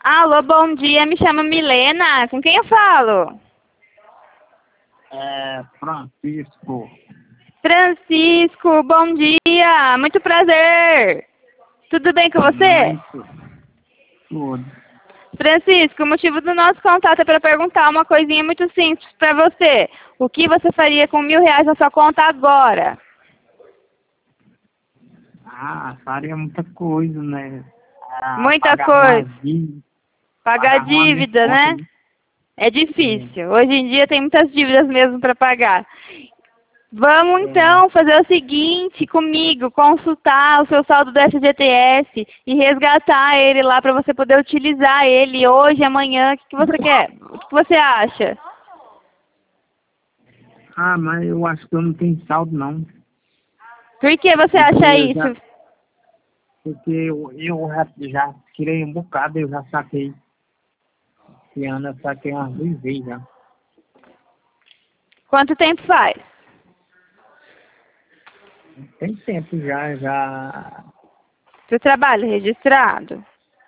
Alô, bom dia, me chamo Milena. Com quem eu falo? Francisco. Francisco, bom dia. Muito prazer. Tudo bem com você? Muito. Tudo. Francisco, o motivo do nosso contato é para perguntar uma coisinha muito simples para você. O que você faria com R$ 1.000 na sua conta agora? Faria muita coisa, né? Muita Pagar coisa. umas dívidas, Pagar pagar uma minha dívida, conta, né? né? É difícil. Hoje em dia tem muitas dívidas mesmo para pagar. Vamos então fazer o seguinte comigo, consultar o seu saldo do FGTS e resgatar ele lá para você poder utilizar ele hoje, amanhã. O que você quer? O que você acha? Mas eu acho que eu não tenho saldo, não. Por que você Porque acha eu isso? já, porque eu já tirei um bocado, eu já saquei. Esse ano eu saquei umas 2 vezes já. Quanto tempo faz? Tem tempo já. Seu trabalho registrado?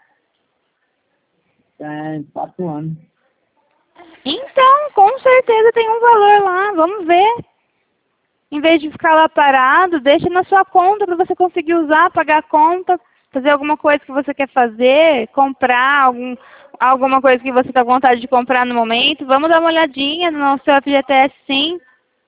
Tem 4 anos. Então, com certeza tem um valor lá. Vamos ver. Em vez de ficar lá parado, deixa na sua conta para você conseguir usar, pagar a conta, fazer alguma coisa que você quer fazer, comprar alguma coisa que você está com vontade de comprar no momento. Vamos dar uma olhadinha no seu FGTS, sim.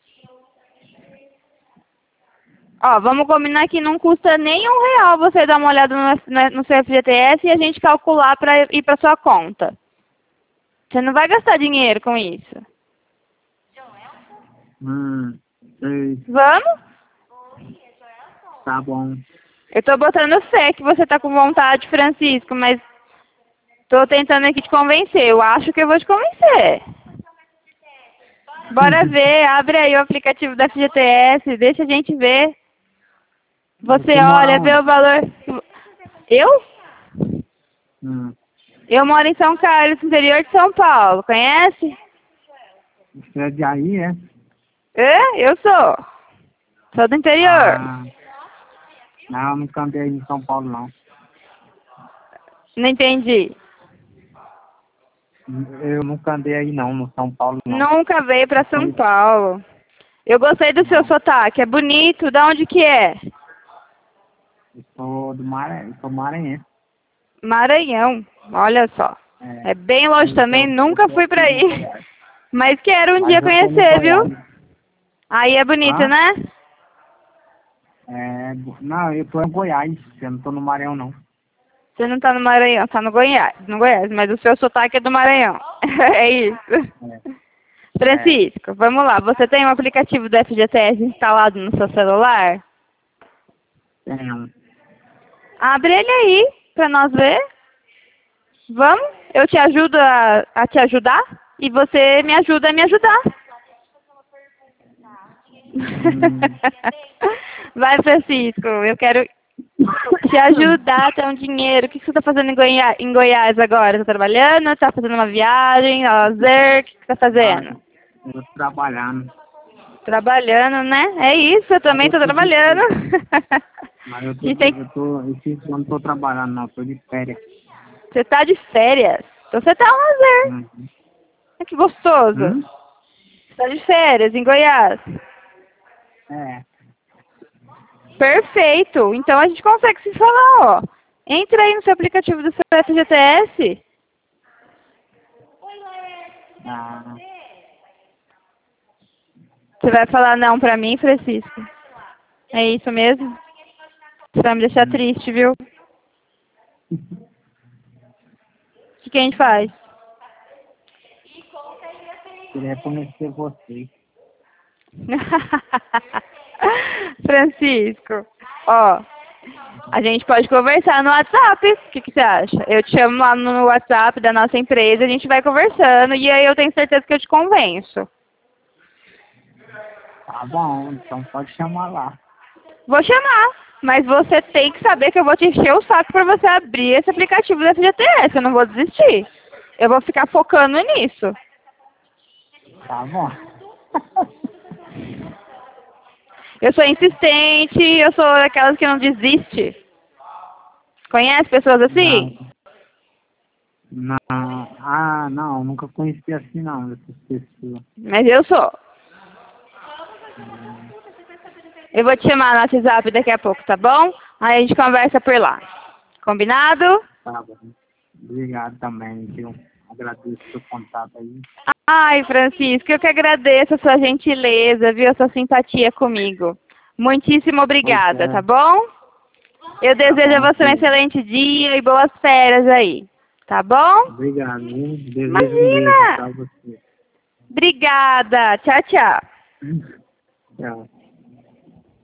Ó, vamos combinar que não custa nem R$ 1 você dar uma olhada no seu FGTS e a gente calcular para ir para sua conta. Você não vai gastar dinheiro com isso. Sei. Vamos? Tá bom. Eu tô botando fé que você tá com vontade, Francisco, mas tô tentando aqui te convencer. Eu acho que eu vou te convencer. Bora ver, abre aí o aplicativo da FGTS, deixa a gente ver. Você olha, vê o valor. Eu? Eu moro em São Carlos, interior de São Paulo. Conhece? Você é de aí, é? Eu sou. Sou do interior. Não, nunca andei em São Paulo, não. Não entendi. Eu nunca andei aí, não, no São Paulo, não. Nunca veio pra São Paulo. Eu gostei do seu sotaque, é bonito. Da onde que é? Eu sou do Maranhão, sou maranhense. Maranhão, olha só. É bem longe também, nunca fui pra aí. Mas quero um dia conhecer, viu? Aí é bonito, né? Não, eu tô em Goiás, eu não tô no Maranhão, não. Você não tá no Maranhão, tá no Goiás, mas o seu sotaque é do Maranhão. É isso. Francisco, vamos lá. Você tem um aplicativo do FGTS instalado no seu celular? Tenho. Abre ele aí, pra nós ver. Vamos? Eu te ajudo a te ajudar e você me ajuda a me ajudar. Vai, Francisco, eu quero te ajudar a ter um dinheiro. O que você está fazendo em Goiás agora? Está trabalhando? Está fazendo uma viagem, lazer? O que você está fazendo? Eu tô trabalhando. Trabalhando, né? É isso, eu também estou trabalhando. Mas eu não tô trabalhando, não, tô de férias. Você está de férias? Então você está um lazer. Que gostoso. Você está de férias em Goiás? Perfeito. Então a gente consegue se falar, ó. Entra aí no seu aplicativo do seu FGTS. Você vai falar não pra mim, Francisco? É isso mesmo? Você vai me deixar triste, viu? O que a gente faz? Queria conhecer você. Francisco, ó, a gente pode conversar no WhatsApp. O que você acha? Eu te chamo lá no WhatsApp da nossa empresa, a gente vai conversando e aí eu tenho certeza que eu te convenço. Tá bom, então pode chamar lá. Vou chamar, mas você tem que saber que eu vou te encher o saco para você abrir esse aplicativo do FGTS. Eu não vou desistir. Eu vou ficar focando nisso. Tá bom. Eu sou insistente, eu sou daquelas que não desiste. Conhece pessoas assim? Não. Ah, não, nunca conheci assim não, essas pessoas. Mas eu sou. Eu vou te chamar no WhatsApp daqui a pouco, tá bom? Aí a gente conversa por lá. Combinado? Tá bom. Obrigado também, viu? Agradeço o seu contato aí. Ai, Francisco, eu que agradeço a sua gentileza, viu? A sua simpatia comigo. Muitíssimo Pois obrigada, tá é, bom? Eu tá desejo bom, a você um filho. excelente dia e boas férias aí. Tá bom? Obrigado, viu? Desejo o mesmo Imagina! pra você. Obrigada. Tchau, tchau. Tchau.